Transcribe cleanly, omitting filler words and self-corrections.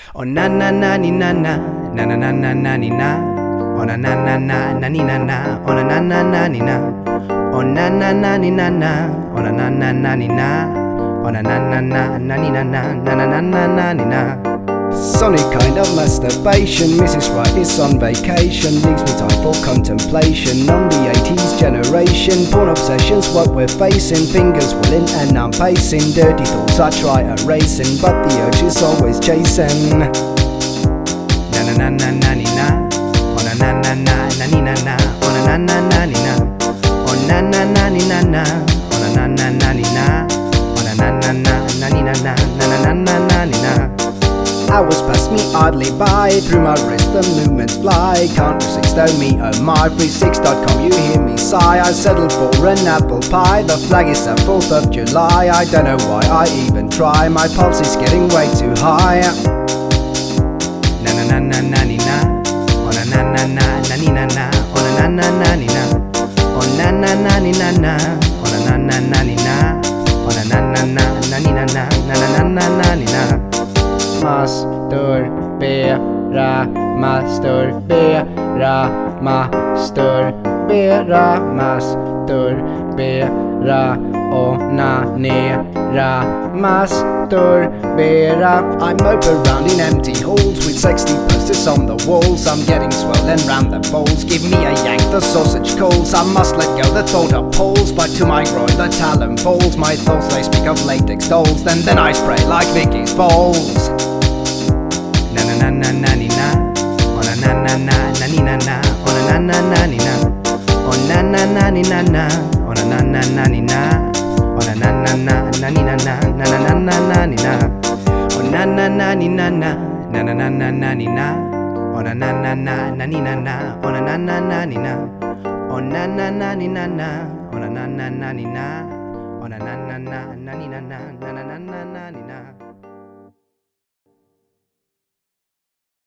Oh na na na ni na na na na na na na ni na. Oh na na na na na ni na na. Oh na na na na ni na. Oh na na na ni na na. Oh na na na na ni na. Oh na na na na na ni na na na na na na na ni na. Sonic kind of masturbation. Mrs. Right is on vacation, leaves me time for contemplation on the 80s generation. Porn obsessions, what we're facing. Fingers willing and I'm pacing. Dirty thoughts I try erasing, but the urge is always chasing. Na na na na na ni na. Oh na na na na na ni na na. Oh na na na na ni na. Oh na na na ni na na. Oh na na na na ni na. Oh na na na na na ni na na na na na na ni na. Hours pass me idly by, through my wrist the movements fly. Can't resist, oh me, oh my. 36.com, you hear me sigh. I settled for an apple pie. The flag is the 4th of July. I don't know why I even try. My pulse is getting way too high. Na na na na na ni na. Oh na na na na na ni na na. Oh na na na na ni na. Oh na na na ni na na. Oh na na na na ni na. Oh na na na na na ni na na na na na na ni na. Masturbera, masturbera, masturbera, masturbera, onanera, masturbera. I mope around in empty halls with 60 posters on the walls. I'm getting swollen round the balls. Give me a yank, the sausage calls. I must let go, the thought appalls. But to my groin the talon falls. My thoughts they speak of latex dolls. Then I spray like Vicky's balls. Na na na na ni na. Oh na na na na na ni na na. Oh na na na na ni na. Oh na na na ni na na. Oh na na na na ni na. Oh na na na na na ni na na na na na na na ni na. Oh na na na ni na na. Na na na na na ni na. Oh na na na na na ni na na. Oh na na na na ni na. Oh na na na ni na na. Oh na na na na ni na. Oh na na na na na ni na na na na na na ni.